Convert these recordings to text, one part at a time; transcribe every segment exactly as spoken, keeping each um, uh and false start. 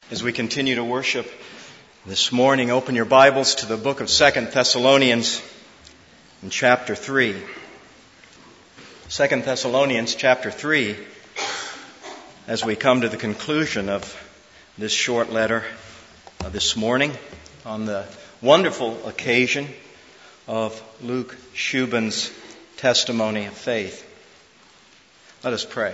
As we continue to worship this morning, open your Bibles to the book of Second Thessalonians in chapter three. Second Thessalonians chapter three, as we come to the conclusion of this short letter uh, this morning on the wonderful occasion of Luke Schubin's testimony of faith. Let us pray.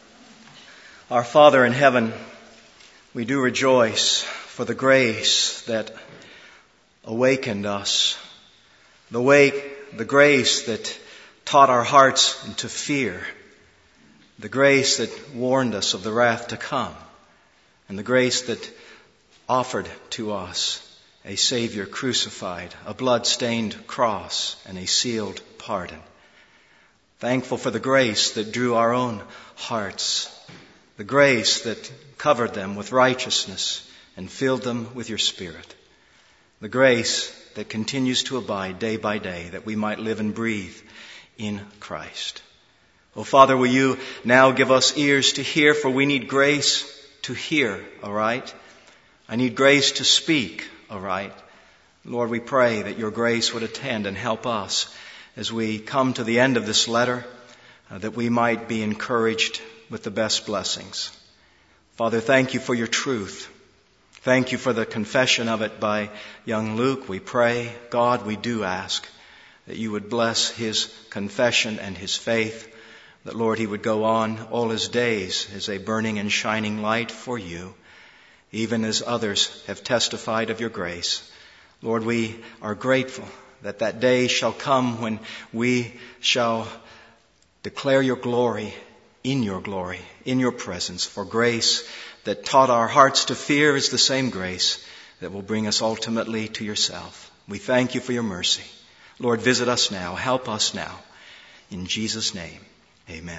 Our Father in heaven, we do rejoice for the grace that awakened us, the wake, the grace that taught our hearts into fear, the grace that warned us of the wrath to come, and the grace that offered to us a Savior crucified, a blood-stained cross, and a sealed pardon. Thankful for the grace that drew our own hearts, the grace that covered them with righteousness and filled them with your Spirit. The grace that continues to abide day by day, that we might live and breathe in Christ. Oh, Father, will you now give us ears to hear, for we need grace to hear, all right? I need grace to speak, all right? Lord, we pray that your grace would attend and help us as we come to the end of this letter, uh, that we might be encouraged with the best blessings. Father, thank you for your truth. Thank you for the confession of it by young Luke. We pray, God, we do ask that you would bless his confession and his faith, that, Lord, he would go on all his days as a burning and shining light for you, even as others have testified of your grace. Lord, we are grateful that that day shall come when we shall declare your glory in your glory, in your presence. For grace that taught our hearts to fear is the same grace that will bring us ultimately to yourself. We thank you for your mercy. Lord, visit us now. Help us now. In Jesus' name, amen.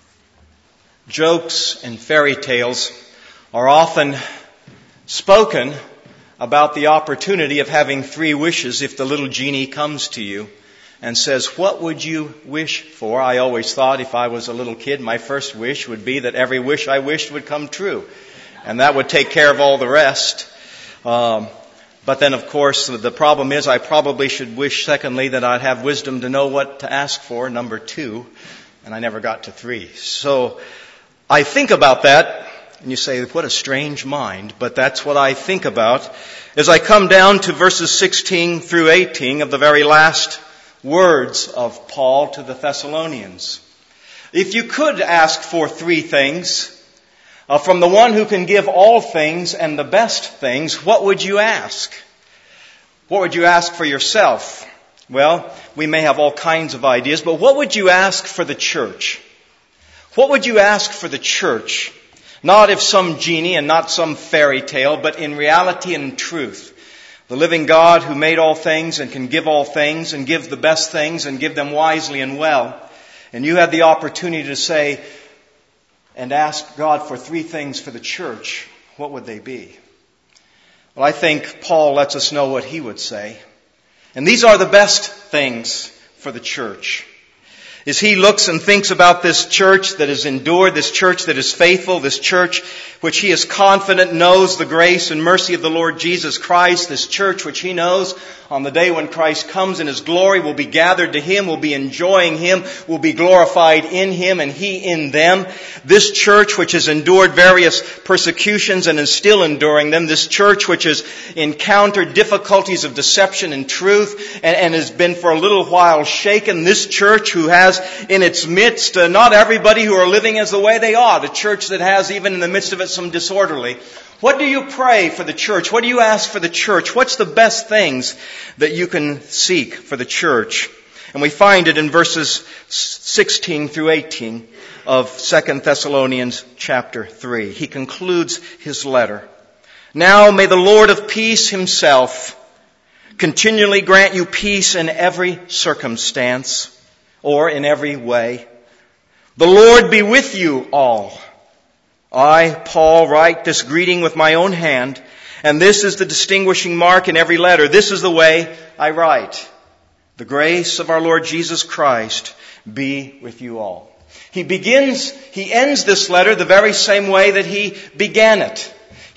Jokes and fairy tales are often spoken about the opportunity of having three wishes if the little genie comes to you and says, what would you wish for? I always thought if I was a little kid, my first wish would be that every wish I wished would come true. And that would take care of all the rest. Um, but then, of course, the problem is I probably should wish, secondly, that I'd have wisdom to know what to ask for, number two. And I never got to three. So I think about that. And you say, what a strange mind. But that's what I think about as I come down to verses sixteen through eighteen of the very last words of Paul to the Thessalonians. If you could ask for three things uh, from the one who can give all things and the best things, what would you ask? What would you ask for yourself? Well, we may have all kinds of ideas, but what would you ask for the church? What would you ask for the church? Not if some genie and not some fairy tale, but in reality and in truth. The living God who made all things and can give all things and give the best things and give them wisely and well. And you had the opportunity to say and ask God for three things for the church. What would they be? Well, I think Paul lets us know what he would say. And these are the best things for the church. As he looks and thinks about this church that has endured, this church that is faithful, this church which he is confident knows the grace and mercy of the Lord Jesus Christ, this church which he knows on the day when Christ comes in his glory will be gathered to him, will be enjoying him, will be glorified in him and he in them. This church which has endured various persecutions and is still enduring them. This church which has encountered difficulties of deception and truth and, and has been for a little while shaken. This church who has in its midst uh, not everybody who are living as the way they ought. A church that has even in the midst of it some disorderly. What do you pray for the church? What do you ask for the church? What's the best things that you can seek for the church? And we find it in verses sixteen through eighteen of Second Thessalonians chapter three. He concludes his letter. Now may the Lord of peace himself continually grant you peace in every circumstance or in every way. The Lord be with you all. I, Paul, write this greeting with my own hand, and this is the distinguishing mark in every letter. This is the way I write. The grace of our Lord Jesus Christ be with you all. He begins, he ends this letter the very same way that he began it.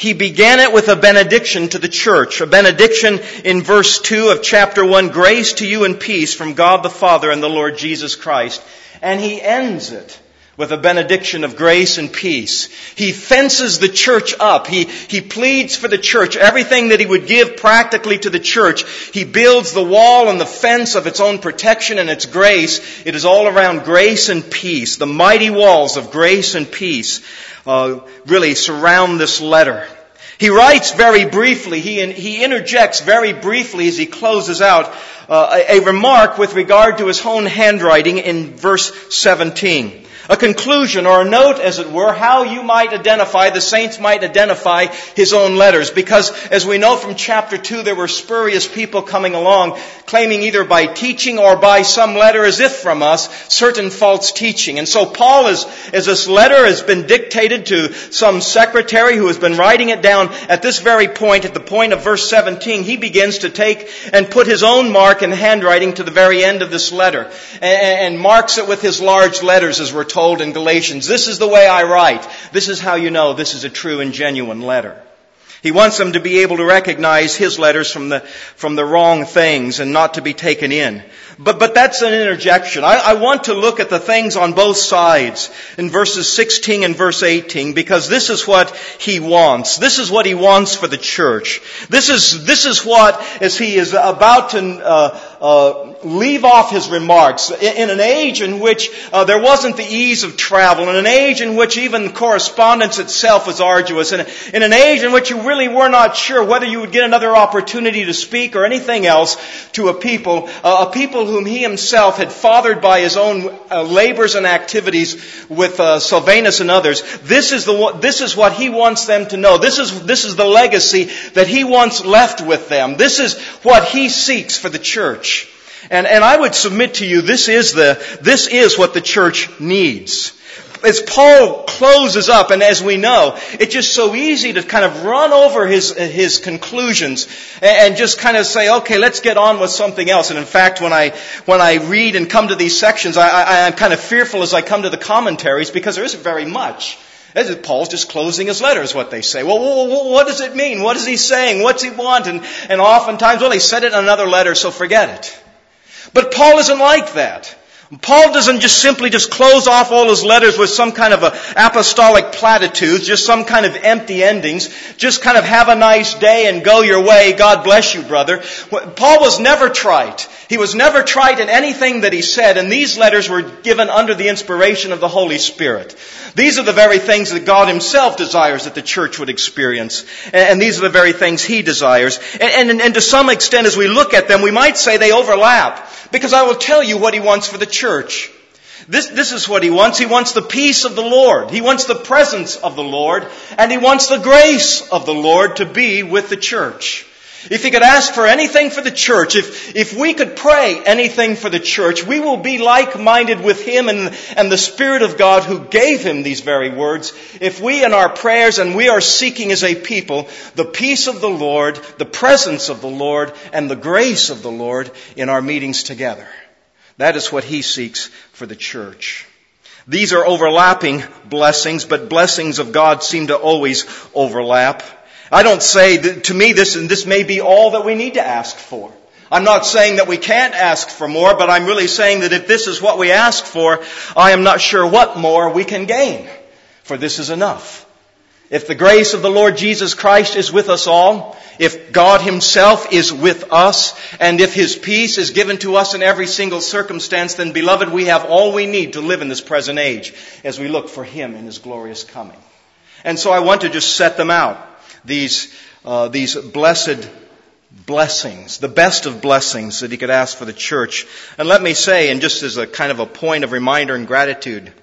he began it with a benediction to the church. A benediction in verse two of chapter one, grace to you and peace from God the Father and the Lord Jesus Christ. And he ends it with a benediction of grace and peace. He fences the church up. He, he pleads for the church. Everything that he would give practically to the church, he builds the wall and the fence of its own protection and its grace. It is all around grace and peace. The mighty walls of grace and peace uh, really surround this letter. He writes very briefly, he, he interjects very briefly as he closes out uh, a, a remark with regard to his own handwriting in verse seventeen. A conclusion or a note, as it were, how you might identify, the saints might identify his own letters. Because, as we know from chapter two, there were spurious people coming along, claiming either by teaching or by some letter as if from us, certain false teaching. And so Paul, is, as this letter has been dictated to some secretary who has been writing it down, at this very point, at the point of verse seventeen, he begins to take and put his own mark in handwriting to the very end of this letter. And, and marks it with his large letters, as we're told in Galatians. This is the way I write. This is how you know this is a true and genuine letter. He wants them to be able to recognize his letters from the from the wrong things and not to be taken in. But but that's an interjection. I, I want to look at the things on both sides in verses sixteen and verse eighteen, because this is what he wants. This is what he wants for the church. This is this is what, as he is about to uh, uh, leave off his remarks, in, in an age in which uh, there wasn't the ease of travel, in an age in which even correspondence itself was arduous, in, in an age in which you really were not sure whether you would get another opportunity to speak or anything else to a people, uh, a people whom he himself had fathered by his own uh, labors and activities with uh, Silvanus and others. This is the this is what he wants them to know. This is this is the legacy that he wants left with them. This is what he seeks for the church. And and I would submit to you, this is the this is what the church needs. As Paul closes up, and as we know, it's just so easy to kind of run over his his conclusions and just kind of say, okay, let's get on with something else. And in fact, when I when I read and come to these sections, I, I, I'm kind of fearful as I come to the commentaries, because there isn't very much. Paul's just closing his letter, is what they say. Well, what does it mean? What is he saying? What's he want? And, and oftentimes, well, he said it in another letter, so forget it. But Paul isn't like that. Paul doesn't just simply just close off all his letters with some kind of a apostolic platitudes, just some kind of empty endings, just kind of have a nice day and go your way, God bless you, brother. Paul was never trite. He was never trite in anything that he said, and these letters were given under the inspiration of the Holy Spirit. These are the very things that God himself desires that the church would experience, and these are the very things he desires. And, and, and to some extent, as we look at them, we might say they overlap, because I will tell you what he wants for the church. This, this is what he wants. He wants the peace of the Lord. He wants the presence of the Lord. And he wants the grace of the Lord to be with the church. If he could ask for anything for the church, if, if we could pray anything for the church, we will be like-minded with him and, and the Spirit of God who gave him these very words. If we in our prayers, and we are seeking as a people the peace of the Lord, the presence of the Lord, and the grace of the Lord in our meetings together. That is what he seeks for the church. These are overlapping blessings, but blessings of God seem to always overlap. I don't say that, to me, this, this may be all that we need to ask for. I'm not saying that we can't ask for more, but I'm really saying that if this is what we ask for, I am not sure what more we can gain. For this is enough. If the grace of the Lord Jesus Christ is with us all, if God himself is with us, and if his peace is given to us in every single circumstance, then, beloved, we have all we need to live in this present age as we look for him in his glorious coming. And so I want to just set them out. These, uh, these blessed blessings, the best of blessings that he could ask for the church. And let me say, and just as a kind of a point of reminder and gratitude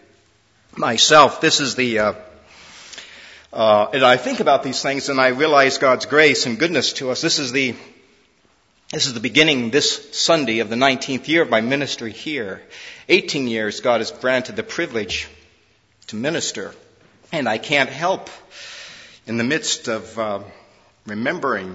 myself, this is the, uh, uh, and I think about these things and I realize God's grace and goodness to us. This is the, this is the beginning this Sunday of the nineteenth year of my ministry here. eighteen years God has granted the privilege to minister. And I can't help, in the midst of uh, remembering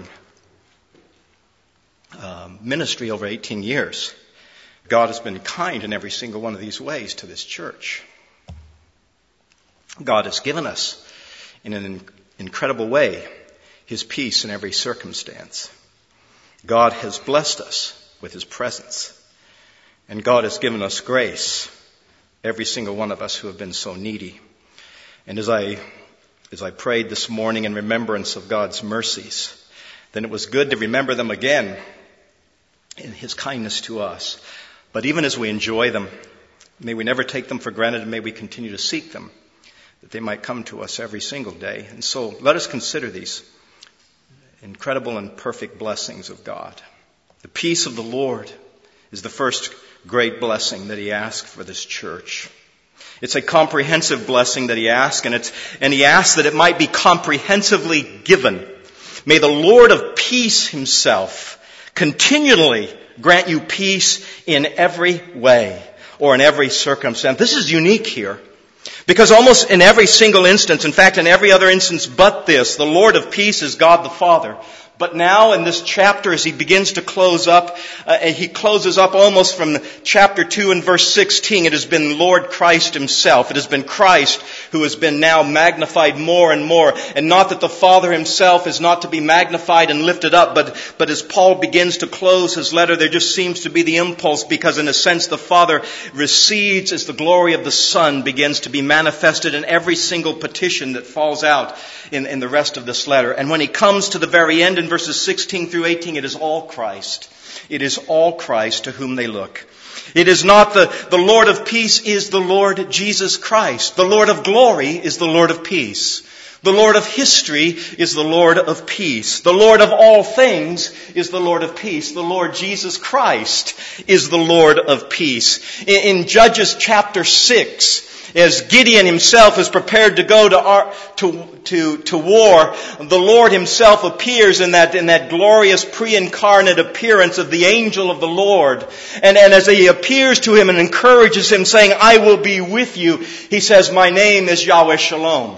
uh, ministry over eighteen years, God has been kind in every single one of these ways to this church. God has given us in an incredible way His peace in every circumstance. God has blessed us with His presence. And God has given us grace, every single one of us who have been so needy. And as I, as I prayed this morning in remembrance of God's mercies, then it was good to remember them again in His kindness to us. But even as we enjoy them, may we never take them for granted, and may we continue to seek them, that they might come to us every single day. And so let us consider these incredible and perfect blessings of God. The peace of the Lord is the first great blessing that He asked for this church. It's a comprehensive blessing that He asked, and it's, and He asked that it might be comprehensively given. May the Lord of peace Himself continually grant you peace in every way or in every circumstance. This is unique here, because almost in every single instance, in fact in every other instance but this, the Lord of peace is God the Father. But now in this chapter, as he begins to close up, uh, he closes up almost from chapter two and verse sixteen. It has been Lord Christ Himself. It has been Christ who has been now magnified more and more. And not that the Father Himself is not to be magnified and lifted up, but, but as Paul begins to close his letter, there just seems to be the impulse, because in a sense the Father recedes as the glory of the Son begins to be manifested in every single petition that falls out in, in the rest of this letter. And when he comes to the very end, in verses sixteen through eighteen, it is all Christ. It is all Christ to whom they look. It is not the, the Lord of peace is the Lord Jesus Christ. The Lord of glory is the Lord of peace. The Lord of history is the Lord of peace. The Lord of all things is the Lord of peace. The Lord Jesus Christ is the Lord of peace. In, in Judges chapter six, as Gideon himself is prepared to go to, our, to, to, to war, the Lord Himself appears in that, in that glorious pre-incarnate appearance of the angel of the Lord. And, and as He appears to him and encourages him, saying, I will be with you, He says, my name is Yahweh Shalom.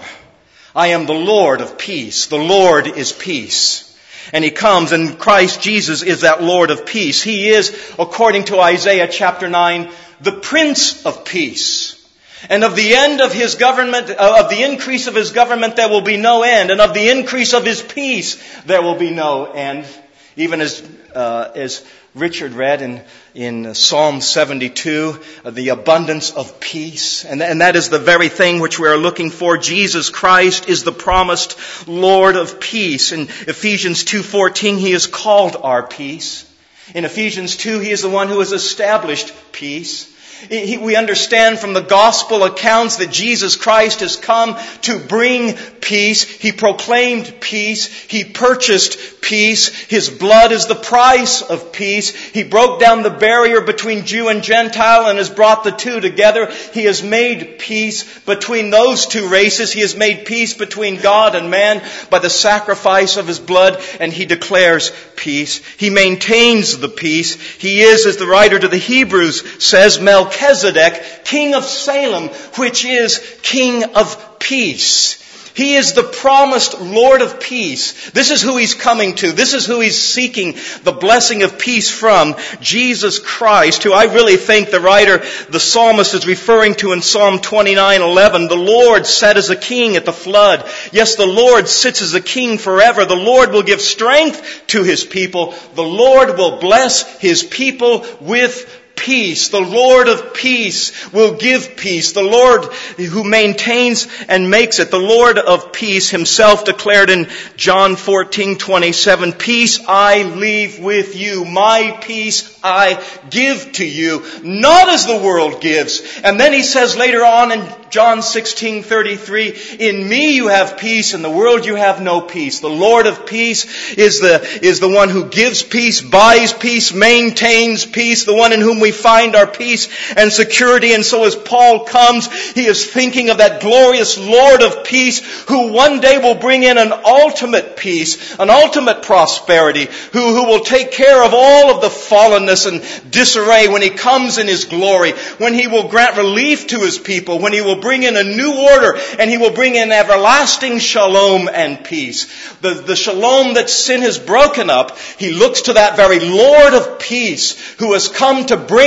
I am the Lord of peace. The Lord is peace. And He comes, and Christ Jesus is that Lord of peace. He is, according to Isaiah chapter nine, the Prince of Peace. And of the end of His government, of the increase of His government, there will be no end. And of the increase of His peace, there will be no end. Even as, uh, as Richard read in, in Psalm seventy-two, uh, the abundance of peace. And, and that is the very thing which we are looking for. Jesus Christ is the promised Lord of peace. In Ephesians two fourteen, He is called our peace. In Ephesians two, He is the one who has established peace. We understand from the gospel accounts that Jesus Christ has come to bring peace. He proclaimed peace. He purchased peace. His blood is the price of peace. He broke down the barrier between Jew and Gentile and has brought the two together. He has made peace between those two races. He has made peace between God and man by the sacrifice of His blood, and He declares peace. He maintains the peace. He is, as the writer to the Hebrews says, Melchizedek, King of Salem, which is King of Peace. He is the promised Lord of peace. This is who He's coming to. This is who He's seeking the blessing of peace from. Jesus Christ, who I really think the writer, the psalmist, is referring to in Psalm twenty-nine eleven. The Lord sat as a king at the flood. Yes, the Lord sits as a king forever. The Lord will give strength to His people. The Lord will bless His people with peace. The Lord of peace will give peace. The Lord who maintains and makes it. The Lord of peace Himself declared in John fourteen twenty-seven, peace I leave with you. My peace I give to you. Not as the world gives. And then He says later on in John sixteen thirty-three, in me you have peace, in the world you have no peace. The Lord of peace is the, is the one who gives peace, buys peace, maintains peace, the one in whom we find our peace and security. And so as Paul comes, he is thinking of that glorious Lord of peace who one day will bring in an ultimate peace, an ultimate prosperity, who, who will take care of all of the fallenness and disarray when He comes in His glory, when He will grant relief to His people, when He will bring in a new order, and He will bring in everlasting shalom and peace. The, the shalom that sin has broken up, He looks to that very Lord of peace who has come to bring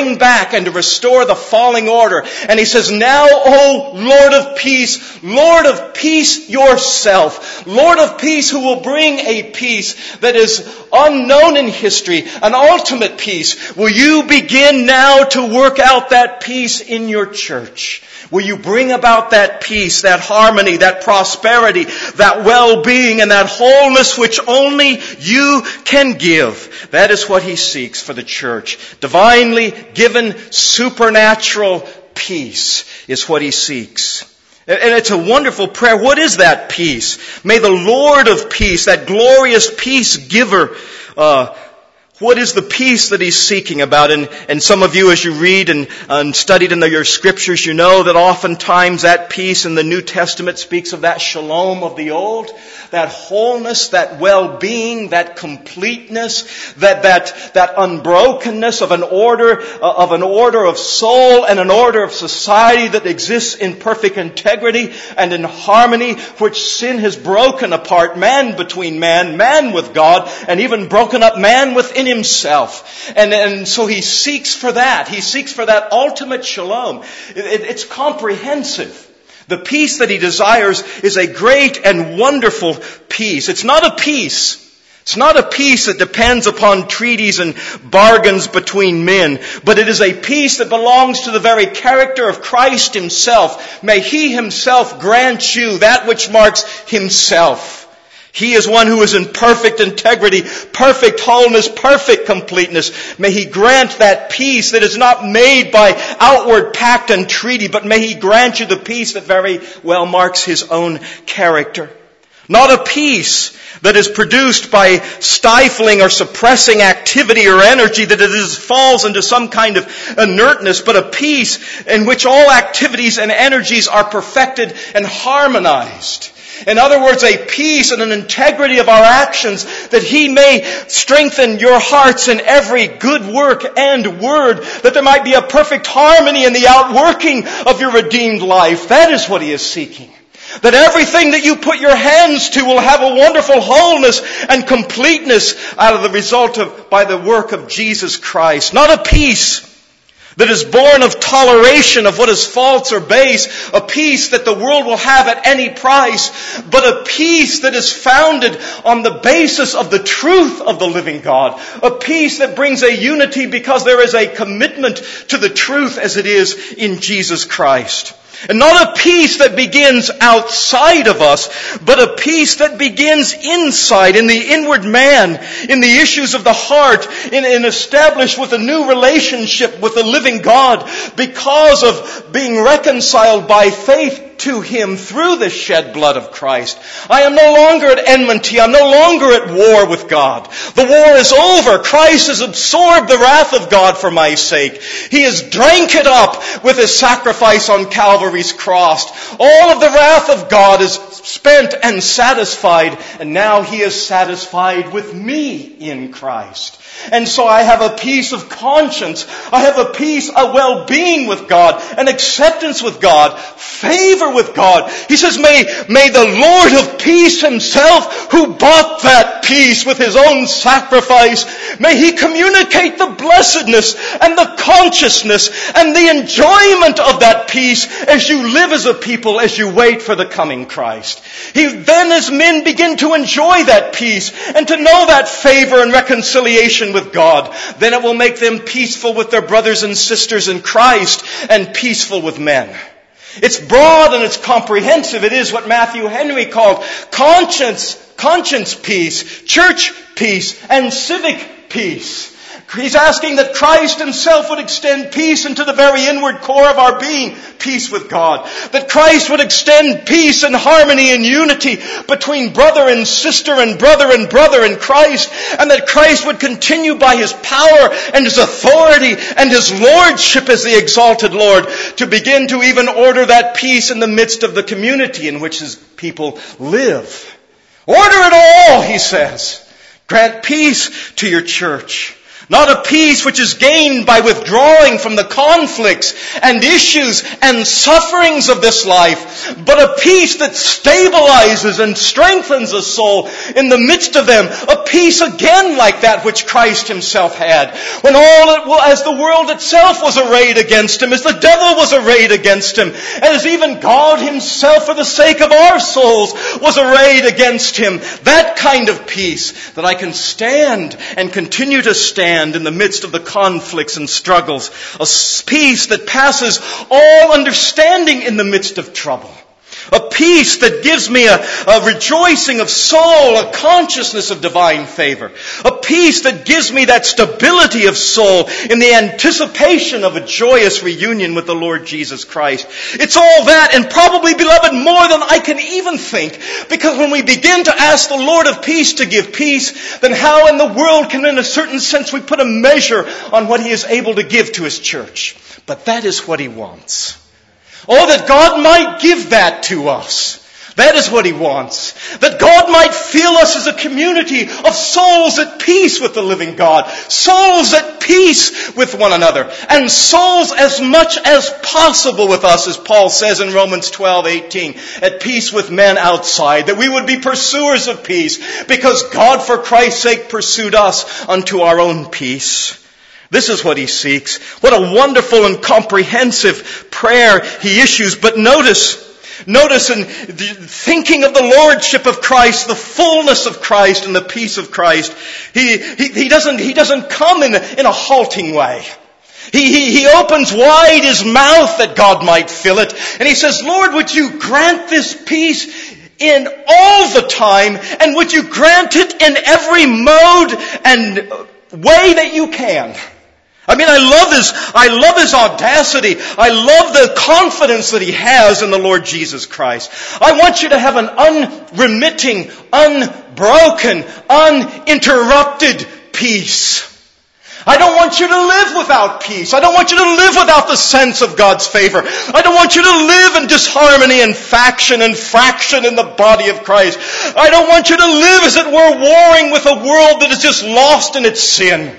bring back and to restore the falling order. And he says, now, O Lord of peace, Lord of peace yourself, Lord of peace who will bring a peace that is unknown in history, an ultimate peace. Will you begin now to work out that peace in your church? Will you bring about that peace, that harmony, that prosperity, that well-being, and that wholeness which only you can give? That is what he seeks for the church. Divinely given supernatural peace is what he seeks. And it's a wonderful prayer. What is that peace? May the Lord of peace, that glorious peace giver, uh, what is the peace that he's seeking about? And, and some of you, as you read and, and studied in the, your scriptures, you know that oftentimes that peace in the New Testament speaks of that shalom of the old, that wholeness, that well-being, that completeness, that, that, that unbrokenness of an order, uh, of an order of soul and an order of society that exists in perfect integrity and in harmony, which sin has broken apart man between man, man with God, and even broken up man within himself. And, and so he seeks for that. He seeks for that ultimate shalom. It, it, it's comprehensive. The peace that he desires is a great and wonderful peace. It's not a peace. It's not a peace that depends upon treaties and bargains between men, but it is a peace that belongs to the very character of Christ himself. May he himself grant you that which marks himself. He is one who is in perfect integrity, perfect wholeness, perfect completeness. May he grant that peace that is not made by outward pact and treaty, but may he grant you the peace that very well marks his own character. Not a peace that is produced by stifling or suppressing activity or energy, that it is, falls into some kind of inertness, but a peace in which all activities and energies are perfected and harmonized. In other words, a peace and an integrity of our actions, that he may strengthen your hearts in every good work and word, that there might be a perfect harmony in the outworking of your redeemed life. That is what he is seeking. That everything that you put your hands to will have a wonderful wholeness and completeness out of the result of, by the work of Jesus Christ. Not a peace that is born of toleration of what is false or base, a peace that the world will have at any price, but a peace that is founded on the basis of the truth of the living God. A peace that brings a unity because there is a commitment to the truth as it is in Jesus Christ. And not a peace that begins outside of us, but a peace that begins inside, in the inward man, in the issues of the heart, in, in established with a new relationship with the living God, because of being reconciled by faith to him through the shed blood of Christ. I am no longer at enmity. I'm no longer at war with God. The war is over. Christ has absorbed the wrath of God for my sake. He has drank it up with his sacrifice on Calvary's cross. All of the wrath of God is spent and satisfied, and now he is satisfied with me in Christ. And so I have a peace of conscience. I have a peace, a well-being with God, an acceptance with God, favor with God. He says, may, may the Lord of peace himself, who bought that peace with his own sacrifice, may he communicate the blessedness and the consciousness and the enjoyment of that peace as you live as a people, as you wait for the coming Christ. He, then as men begin to enjoy that peace and to know that favor and reconciliation with God, then it will make them peaceful with their brothers and sisters in Christ and peaceful with men. It's broad and it's comprehensive. It is what Matthew Henry called conscience, conscience peace, church peace, and civic peace. He's asking that Christ himself would extend peace into the very inward core of our being, peace with God. That Christ would extend peace and harmony and unity between brother and sister and brother and brother in Christ. And that Christ would continue by his power and his authority and his lordship as the exalted Lord to begin to even order that peace in the midst of the community in which his people live. Order it all, he says. Grant peace to your church. Not a peace which is gained by withdrawing from the conflicts and issues and sufferings of this life, but a peace that stabilizes and strengthens the soul in the midst of them. A peace again like that which Christ himself had. When all, as the world itself was arrayed against him, as the devil was arrayed against him, as even God himself for the sake of our souls was arrayed against him. That kind of peace that I can stand and continue to stand in the midst of the conflicts and struggles. A peace that passes all understanding in the midst of trouble. A peace that gives me a, a rejoicing of soul, a consciousness of divine favor. A peace that gives me that stability of soul in the anticipation of a joyous reunion with the Lord Jesus Christ. It's all that, and probably, beloved, more than I can even think. Because when we begin to ask the Lord of peace to give peace, then how in the world can, in a certain sense, we put a measure on what he is able to give to his church? But that is what he wants. Oh, that God might give that to us. That is what he wants. That God might fill us as a community of souls at peace with the living God. Souls at peace with one another. And souls as much as possible with us, as Paul says in Romans twelve eighteen. At peace with men outside. That we would be pursuers of peace. Because God for Christ's sake pursued us unto our own peace. This is what he seeks. What a wonderful and comprehensive prayer he issues. But notice, notice in thinking of the lordship of Christ, the fullness of Christ and the peace of Christ, he, he, he doesn't, he doesn't come in a, in a halting way. He, he, he opens wide his mouth that God might fill it. And he says, Lord, would you grant this peace in all the time, and would you grant it in every mode and way that you can? I mean, I love his, I love his audacity. I love the confidence that he has in the Lord Jesus Christ. I want you to have an unremitting, unbroken, uninterrupted peace. I don't want you to live without peace. I don't want you to live without the sense of God's favor. I don't want you to live in disharmony and faction and fraction in the body of Christ. I don't want you to live, as it were, warring with a world that is just lost in its sin.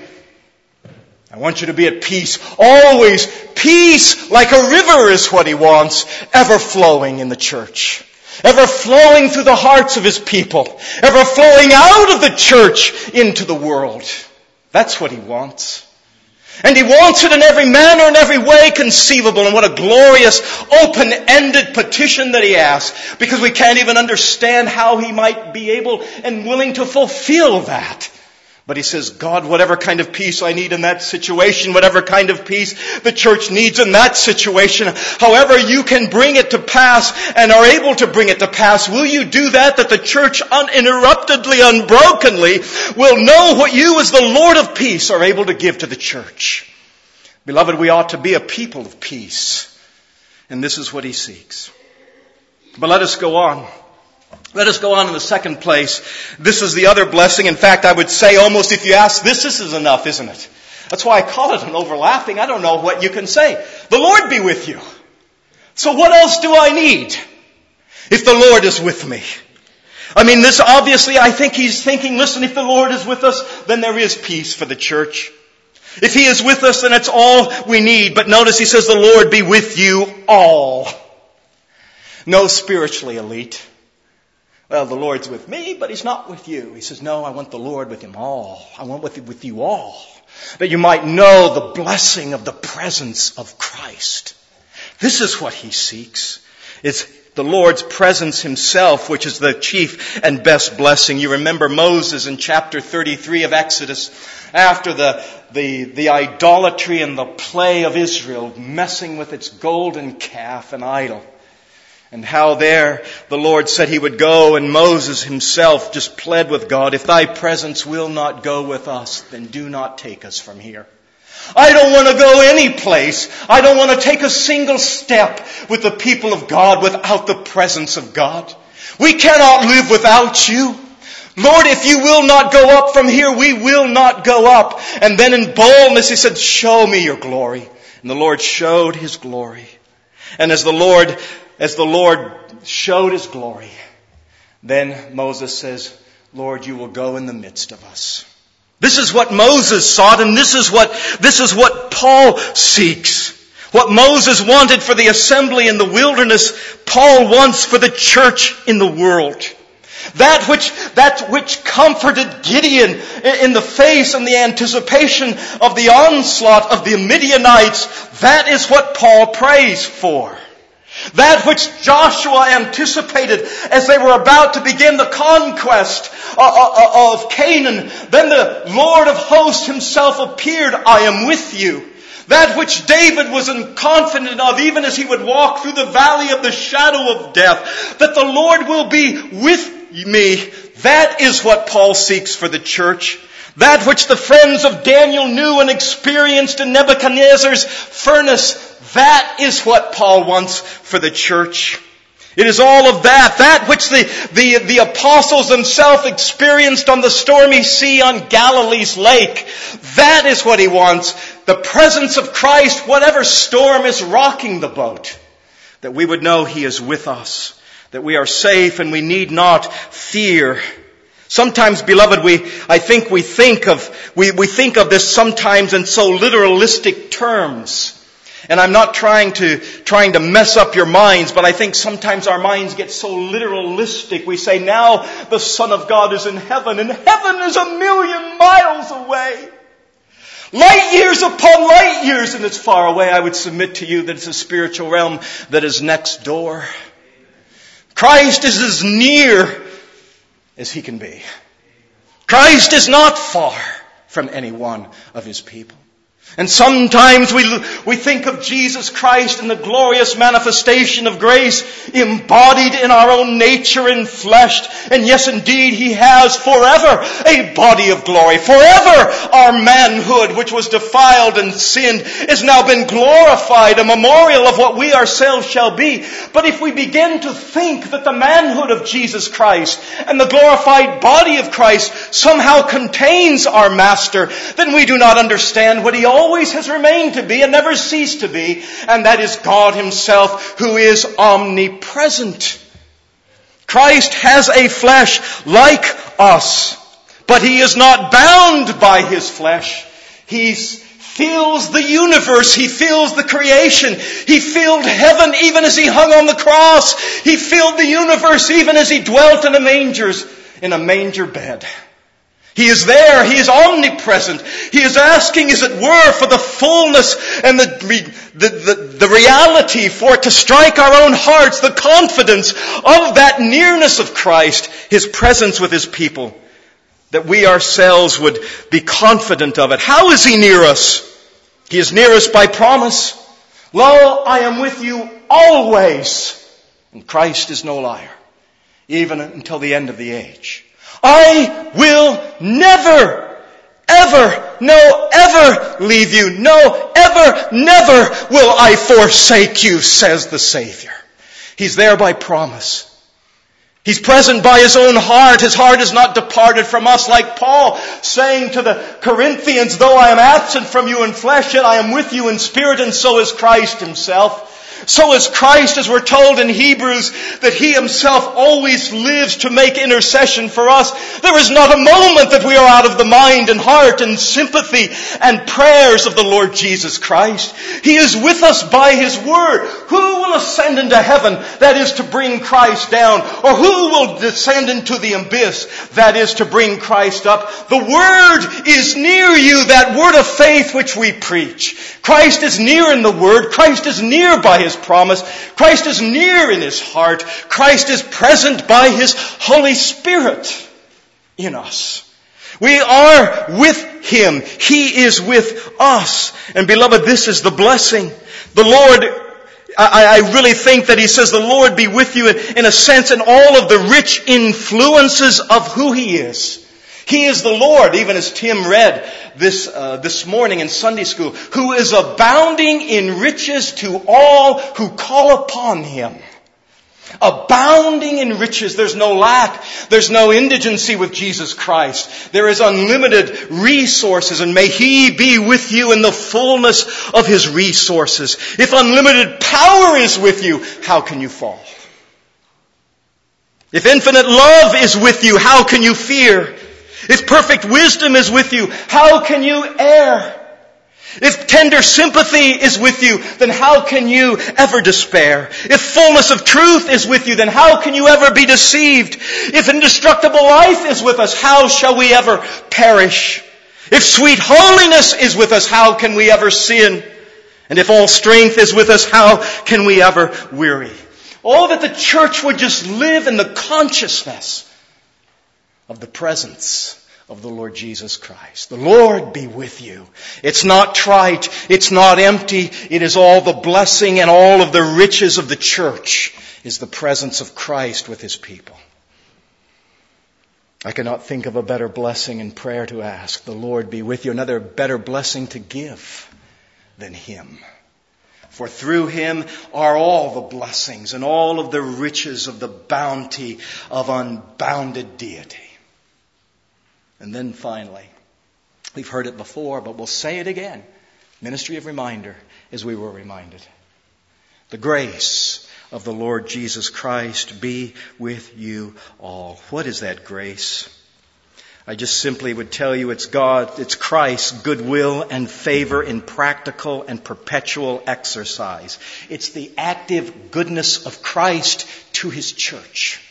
I want you to be at peace. Always peace like a river is what he wants, ever flowing in the church. Ever flowing through the hearts of his people. Ever flowing out of the church into the world. That's what he wants. And he wants it in every manner and every way conceivable. And what a glorious, open-ended petition that he asks. Because we can't even understand how he might be able and willing to fulfill that. But he says, God, whatever kind of peace I need in that situation, whatever kind of peace the church needs in that situation, however you can bring it to pass and are able to bring it to pass, will you do that, that the church uninterruptedly, unbrokenly will know what you as the Lord of peace are able to give to the church? Beloved, we ought to be a people of peace. And this is what he seeks. But let us go on. Let us go on in the second place. This is the other blessing. In fact, I would say almost if you ask this, this is enough, isn't it? That's why I call it an overlapping. I don't know what you can say. The Lord be with you. So what else do I need if the Lord is with me? I mean, this obviously, I think he's thinking, listen, if the Lord is with us, then there is peace for the church. If he is with us, then it's all we need. But notice he says, the Lord be with you all. No spiritually elite. Well, the Lord's with me, but he's not with you. He says, no, I want the Lord with him all. I want with, with you all. That you might know the blessing of the presence of Christ. This is what he seeks. It's the Lord's presence himself, which is the chief and best blessing. You remember Moses in chapter thirty-three of Exodus, after the, the, the idolatry and the play of Israel, messing with its golden calf and idol. And how there the Lord said he would go, and Moses himself just pled with God, if thy presence will not go with us, then do not take us from here. I don't want to go any place. I don't want to take a single step with the people of God without the presence of God. We cannot live without you. Lord, if you will not go up from here, we will not go up. And then in boldness he said, show me your glory. And the Lord showed his glory. And as the Lord As the Lord showed his glory, then Moses says, Lord, you will go in the midst of us. This is what Moses sought, and this is what, this is what Paul seeks. What Moses wanted for the assembly in the wilderness, Paul wants for the church in the world. That which, that which comforted Gideon in the face and the anticipation of the onslaught of the Midianites, that is what Paul prays for. That which Joshua anticipated as they were about to begin the conquest of Canaan. Then the Lord of hosts himself appeared, I am with you. That which David was confident of, even as he would walk through the valley of the shadow of death, that the Lord will be with me. That is what Paul seeks for the church. That which the friends of Daniel knew and experienced in Nebuchadnezzar's furnace, that is what Paul wants for the church. It is all of that. That which the, the, the apostles themselves experienced on the stormy sea on Galilee's lake. That is what he wants. The presence of Christ, whatever storm is rocking the boat. That we would know He is with us. That we are safe and we need not fear. Sometimes, beloved, we, I think we think of, we, we think of this sometimes in so literalistic terms. And I'm not trying to, trying to mess up your minds, but I think sometimes our minds get so literalistic. We say, now the Son of God is in heaven, and heaven is a million miles away. Light years upon light years, and it's far away. I would submit to you that it's a spiritual realm that is next door. Christ is as near as He can be. Christ is not far from any one of His people. And sometimes we we think of Jesus Christ and the glorious manifestation of grace embodied in our own nature and fleshed. And yes, indeed, He has forever a body of glory. Forever our manhood, which was defiled and sinned, has now been glorified, a memorial of what we ourselves shall be. But if we begin to think that the manhood of Jesus Christ and the glorified body of Christ somehow contains our Master, then we do not understand what He always has remained to be and never ceased to be, and that is God Himself, who is omnipresent. Christ has a flesh like us, but He is not bound by His flesh. He fills the universe. He fills the creation. He filled heaven even as He hung on the cross. He filled the universe even as He dwelt in a manger, in a manger bed. He is there. He is omnipresent. He is asking, as it were, for the fullness and the, the, the, the reality for it to strike our own hearts, the confidence of that nearness of Christ, His presence with His people, that we ourselves would be confident of it. How is He near us? He is near us by promise. Lo, I am with you always. And Christ is no liar, even until the end of the age. I will never, ever, no, ever leave you. No, ever, never will I forsake you, says the Savior. He's there by promise. He's present by His own heart. His heart is not departed from us, like Paul saying to the Corinthians, though I am absent from you in flesh, yet I am with you in spirit, and so is Christ Himself. So is Christ, as we're told in Hebrews, that He Himself always lives to make intercession for us. There is not a moment that we are out of the mind and heart and sympathy and prayers of the Lord Jesus Christ. He is with us by His Word. Who will ascend into heaven? That is to bring Christ down. Or who will descend into the abyss? That is to bring Christ up. The Word is near you, that word of faith which we preach. Christ is near in the Word. Christ is near by His promise. Christ is near in His heart. Christ is present by His Holy Spirit in us. We are with Him. He is with us. And beloved, this is the blessing. The Lord, I, I really think that He says the Lord be with you in, in a sense in all of the rich influences of who He is. He is the Lord, even as Tim read this uh, this morning in Sunday school, who is abounding in riches to all who call upon Him. Abounding in riches. There's no lack. There's no indigency with Jesus Christ. There is unlimited resources, and may He be with you in the fullness of His resources. If unlimited power is with you, how can you fall? If infinite love is with you, how can you fear? If perfect wisdom is with you, how can you err? If tender sympathy is with you, then how can you ever despair? If fullness of truth is with you, then how can you ever be deceived? If indestructible life is with us, how shall we ever perish? If sweet holiness is with us, how can we ever sin? And if all strength is with us, how can we ever weary? Oh, that the church would just live in the consciousness of the presence of the Lord Jesus Christ. The Lord be with you. It's not trite. It's not empty. It is all the blessing and all of the riches of the church is the presence of Christ with His people. I cannot think of a better blessing in prayer to ask. The Lord be with you. Another better blessing to give than Him. For through Him are all the blessings and all of the riches of the bounty of unbounded deity. And then finally, we've heard it before, but we'll say it again. Ministry of reminder, as we were reminded. The grace of the Lord Jesus Christ be with you all. What is that grace? I just simply would tell you it's God, it's Christ's goodwill and favor in practical and perpetual exercise. It's the active goodness of Christ to His church.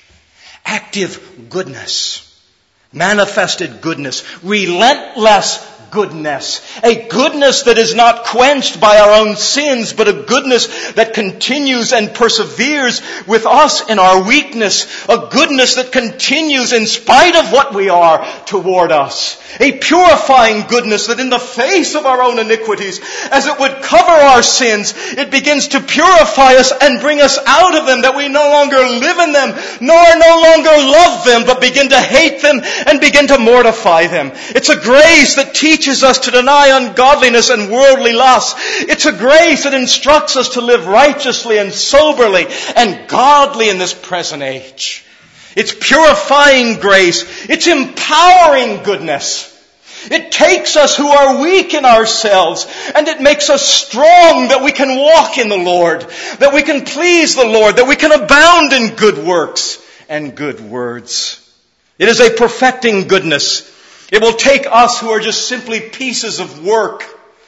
Active goodness. Manifested goodness, relentless goodness, a goodness that is not quenched by our own sins, but a goodness that continues and perseveres with us in our weakness, a goodness that continues in spite of what we are toward us, a purifying goodness that in the face of our own iniquities, as it would cover our sins, it begins to purify us and bring us out of them, that we no longer live in them, nor no longer love them, but begin to hate them and begin to mortify them. It's a grace that teaches us to deny ungodliness and worldly lust. It's a grace that instructs us to live righteously and soberly and godly in this present age. It's purifying grace. It's empowering goodness. It takes us who are weak in ourselves and it makes us strong that we can walk in the Lord, that we can please the Lord, that we can abound in good works and good words. It is a perfecting goodness. It will take us who are just simply pieces of work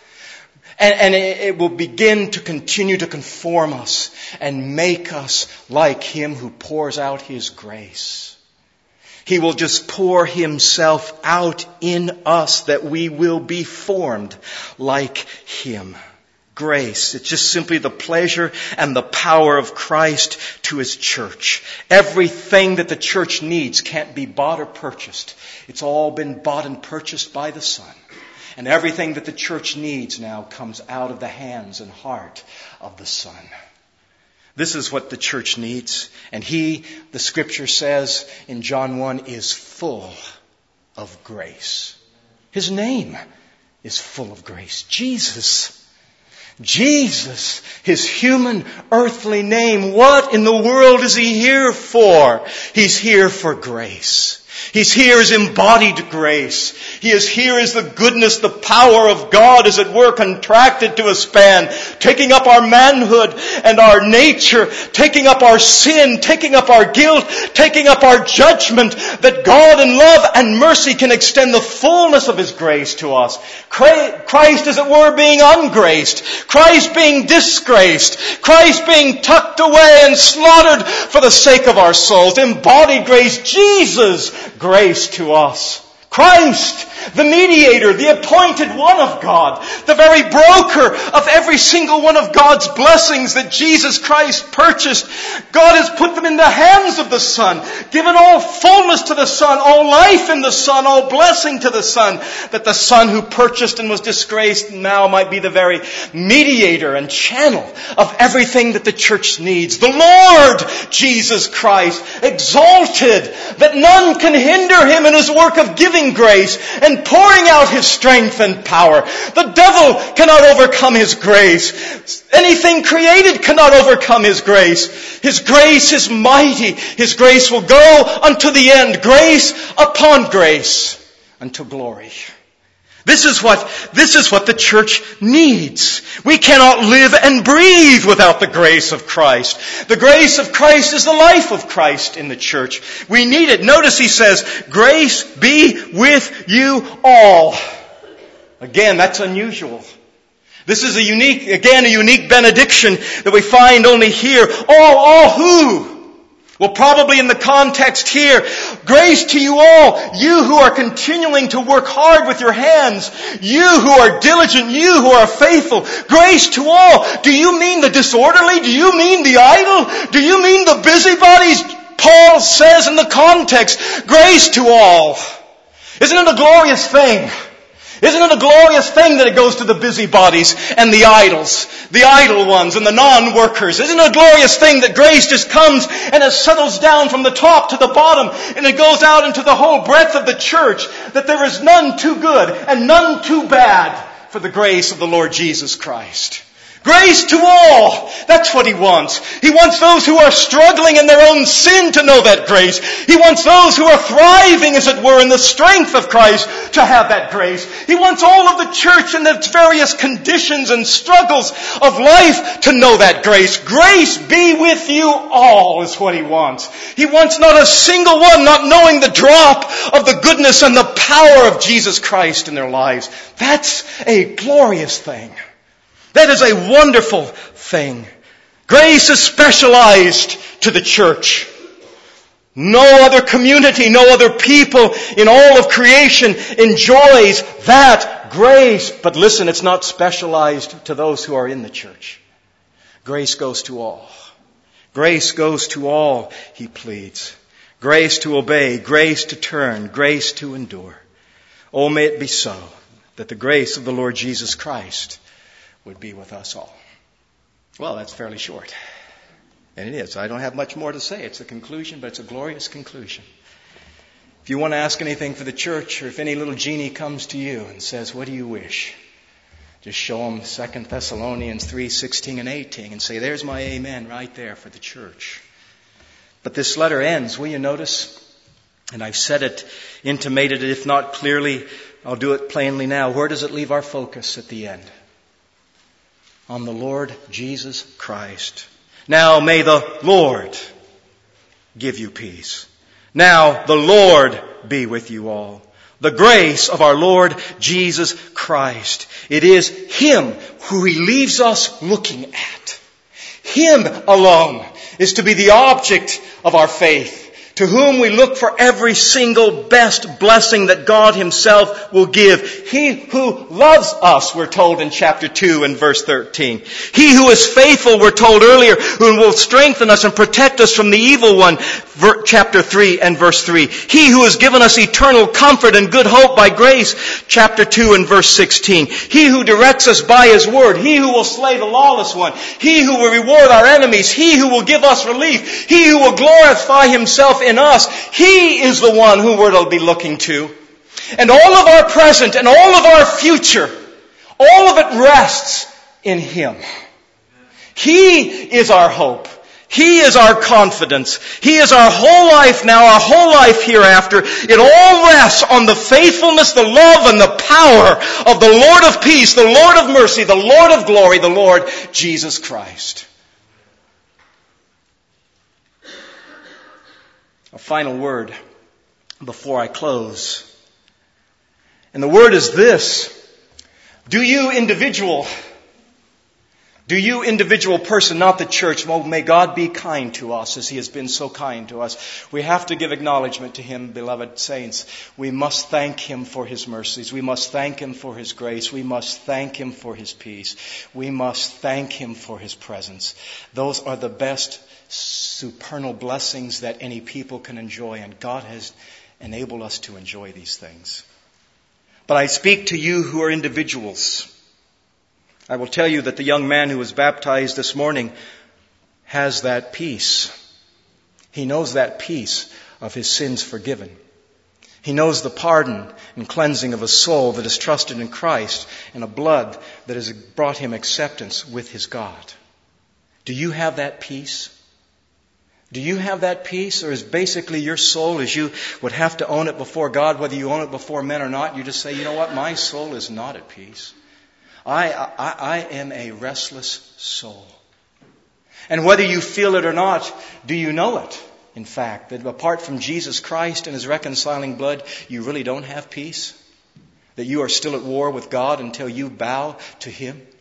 and, and it, it will begin to continue to conform us and make us like Him who pours out His grace. He will just pour Himself out in us that we will be formed like Him. Grace. It's just simply the pleasure and the power of Christ to His church. Everything that the church needs can't be bought or purchased. It's all been bought and purchased by the Son. And everything that the church needs now comes out of the hands and heart of the Son. This is what the church needs. And He, the Scripture says in John one, is full of grace. His name is full of grace. Jesus. Jesus, His human, earthly name. What in the world is He here for? He's here for grace. He's here as embodied grace. He is here as the goodness, the power of God as it were contracted to a span, taking up our manhood and our nature, taking up our sin, taking up our guilt, taking up our judgment, that God in love and mercy can extend the fullness of His grace to us. Christ as it were being ungraced, Christ being disgraced, Christ being tucked away and slaughtered for the sake of our souls. Embodied grace, Jesus, grace to us. Christ, the mediator, the appointed one of God, the very broker of every single one of God's blessings that Jesus Christ purchased. God has put them in the hands of the Son, given all fullness to the Son, all life in the Son, all blessing to the Son, that the Son who purchased and was disgraced now might be the very mediator and channel of everything that the church needs. The Lord Jesus Christ, exalted, that none can hinder Him in His work of giving grace and pouring out His strength and power. The devil cannot overcome His grace. Anything created cannot overcome His grace. His grace is mighty. His grace will go unto the end. Grace upon grace unto glory. This is what, this is what the church needs. We cannot live and breathe without the grace of Christ. The grace of Christ is the life of Christ in the church. We need it. Notice He says, grace be with you all. Again, that's unusual. This is a unique, again, a unique benediction that we find only here. All, all who? Well, probably in the context here, grace to you all, you who are continuing to work hard with your hands, you who are diligent, you who are faithful, grace to all. Do you mean the disorderly? Do you mean the idle? Do you mean the busybodies? Paul says in the context, grace to all. Isn't it a glorious thing? Isn't it a glorious thing that it goes to the busybodies and the idols, the idle ones and the non-workers? Isn't it a glorious thing that grace just comes and it settles down from the top to the bottom and it goes out into the whole breadth of the church, that there is none too good and none too bad for the grace of the Lord Jesus Christ? Grace to all. That's what He wants. He wants those who are struggling in their own sin to know that grace. He wants those who are thriving, as it were, in the strength of Christ to have that grace. He wants all of the church in its various conditions and struggles of life to know that grace. Grace be with you all is what He wants. He wants not a single one not knowing the drop of the goodness and the power of Jesus Christ in their lives. That's a glorious thing. That is a wonderful thing. Grace is specialized to the church. No other community, no other people in all of creation enjoys that grace. But listen, it's not specialized to those who are in the church. Grace goes to all. Grace goes to all, he pleads. Grace to obey, grace to turn, grace to endure. Oh, may it be so that the grace of the Lord Jesus Christ would be with us all. Well, that's fairly short. And it is. I don't have much more to say. It's a conclusion, but it's a glorious conclusion. If you want to ask anything for the church, or if any little genie comes to you and says, what do you wish? Just show them Second Thessalonians three, sixteen and eighteen and say, there's my amen right there for the church. But this letter ends, will you notice? And I've said it, intimated it, if not clearly, I'll do it plainly now. Where does it leave our focus at the end? On the Lord Jesus Christ. Now may the Lord give you peace. Now the Lord be with you all. The grace of our Lord Jesus Christ. It is Him who He leaves us looking at. Him alone is to be the object of our faith, to whom we look for every single best blessing that God Himself will give. He who loves us, we're told in chapter two and verse thirteen. He who is faithful, we're told earlier, who will strengthen us and protect us from the evil one, chapter three and verse three. He who has given us eternal comfort and good hope by grace, chapter two and verse sixteen. He who directs us by His word. He who will slay the lawless one. He who will reward our enemies. He who will give us relief. He who will glorify Himself in us. He is the one who we're to be looking to. And all of our present and all of our future, all of it rests in Him. He is our hope. He is our confidence. He is our whole life now, our whole life hereafter. It all rests on the faithfulness, the love, and the power of the Lord of peace, the Lord of mercy, the Lord of glory, the Lord Jesus Christ. A final word before I close. And the word is this. Do you individual, do you individual person, not the church, well, may God be kind to us as He has been so kind to us. We have to give acknowledgement to Him, beloved saints. We must thank Him for His mercies. We must thank Him for His grace. We must thank Him for His peace. We must thank Him for His presence. Those are the best supernal blessings that any people can enjoy, and God has enabled us to enjoy these things. But I speak to you who are individuals. I will tell you that the young man who was baptized this morning has that peace. He knows that peace of his sins forgiven. He knows the pardon and cleansing of a soul that has trusted in Christ and a blood that has brought him acceptance with his God. Do you have that peace? Do you have that peace, or is basically your soul, as you would have to own it before God, whether you own it before men or not, you just say, you know what, my soul is not at peace. I, I, I am a restless soul. And whether you feel it or not, do you know it, in fact, that apart from Jesus Christ and His reconciling blood, you really don't have peace? That you are still at war with God until you bow to Him?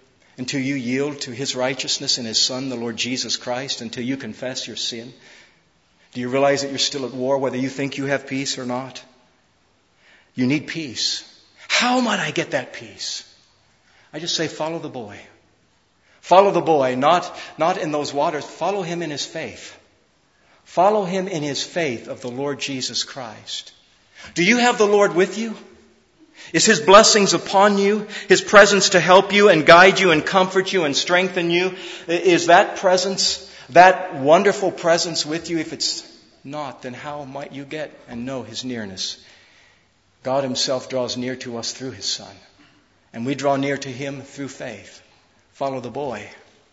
until you yield to His righteousness in His Son, the Lord Jesus Christ, until you confess your sin? Do you realize that you're still at war, whether you think you have peace or not? You need peace. How might I get that peace? I just say, follow the boy. Follow the boy, not, not in those waters. Follow him in his faith. Follow him in his faith of the Lord Jesus Christ. Do you have the Lord with you? Is His blessings upon you? His presence to help you and guide you and comfort you and strengthen you? Is that presence, that wonderful presence with you? If it's not, then how might you get and know His nearness? God Himself draws near to us through His Son. And we draw near to Him through faith. Follow the boy.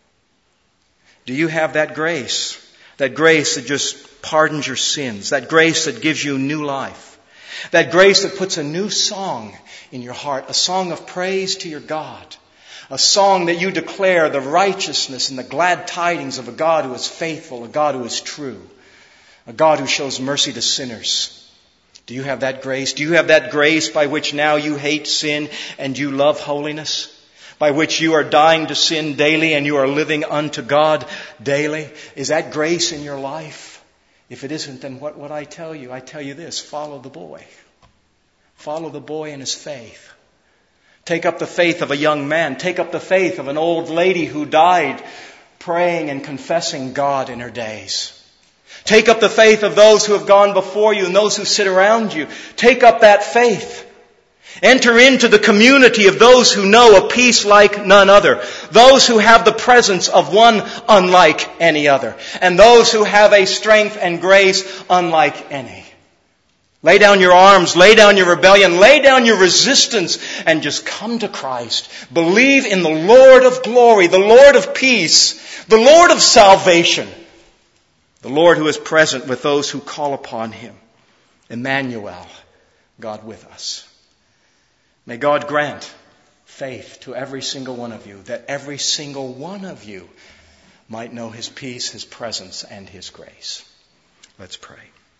Do you have that grace? That grace that just pardons your sins. That grace that gives you new life. That grace that puts a new song in your heart. A song of praise to your God. A song that you declare the righteousness and the glad tidings of a God who is faithful. A God who is true. A God who shows mercy to sinners. Do you have that grace? Do you have that grace by which now you hate sin and you love holiness? By which you are dying to sin daily and you are living unto God daily? Is that grace in your life? If it isn't, then what would I tell you? I tell you this, follow the boy. Follow the boy in his faith. Take up the faith of a young man. Take up the faith of an old lady who died praying and confessing God in her days. Take up the faith of those who have gone before you and those who sit around you. Take up that faith. Enter into the community of those who know a peace like none other. Those who have the presence of one unlike any other. And those who have a strength and grace unlike any. Lay down your arms, lay down your rebellion, lay down your resistance, and just come to Christ. Believe in the Lord of glory, the Lord of peace, the Lord of salvation. The Lord who is present with those who call upon Him. Emmanuel, God with us. May God grant faith to every single one of you, that every single one of you might know His peace, His presence, and His grace. Let's pray.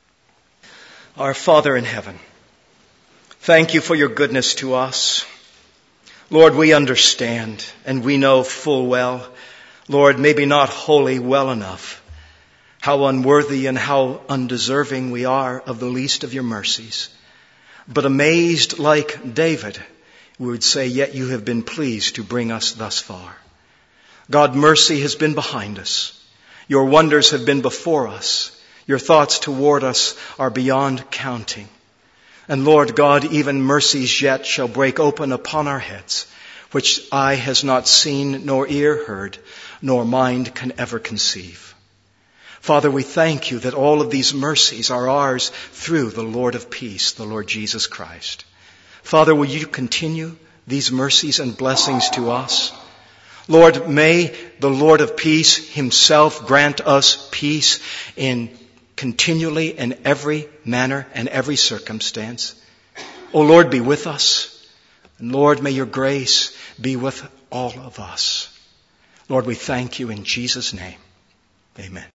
Our Father in heaven, thank You for Your goodness to us. Lord, we understand and we know full well, Lord, maybe not wholly well enough, how unworthy and how undeserving we are of the least of Your mercies. But amazed like David, we would say, yet You have been pleased to bring us thus far. God, mercy has been behind us. Your wonders have been before us. Your thoughts toward us are beyond counting. And Lord God, even mercies yet shall break open upon our heads, which eye has not seen, nor ear heard, nor mind can ever conceive. Father, we thank You that all of these mercies are ours through the Lord of peace, the Lord Jesus Christ. Father, will You continue these mercies and blessings to us? Lord, may the Lord of peace Himself grant us peace in continually in every manner and every circumstance. O Lord, be with us. And Lord, may Your grace be with all of us. Lord, we thank You in Jesus' name. Amen.